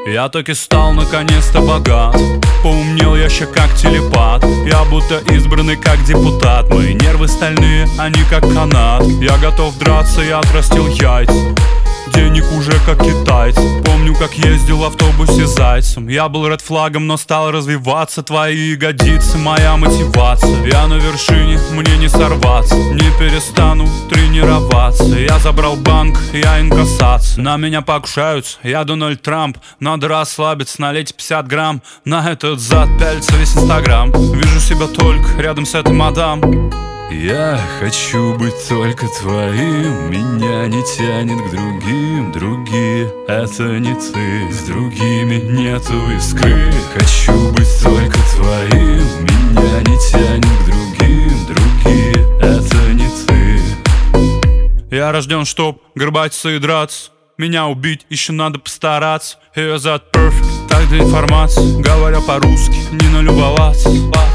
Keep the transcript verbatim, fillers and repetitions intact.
Я таки стал наконец-то богат. Поумнел я ща как телепат. Я будто избранный как депутат. Мои нервы стальные, они как канат. Я готов драться, я отрастил яйца. Денег уже как китайц. Помню, как ездил в автобусе зайцем. Я был ред флагом, но стал развиваться. Твои ягодицы, моя мотивация. Я на вершине, мне не сорваться. Не перестану тренироваться. Я забрал банк, я инкассация. На меня покушаются, я Дональд Трамп. Надо расслабиться, налить пятьдесят грамм. На этот зад пялится весь инстаграм. Вижу себя только рядом с этой мадам. Я хочу быть только твоим. Меня не тянет к другим. Другие — это не ты. С другими нету искры. Хочу быть только твоим. Меня не тянет к другим. Другие — это не ты. Я рожден, чтоб горбатиться и драться. Меня убить еще надо постараться. Here's that perfect, так для информации. Говоря по-русски, не налюбоваться.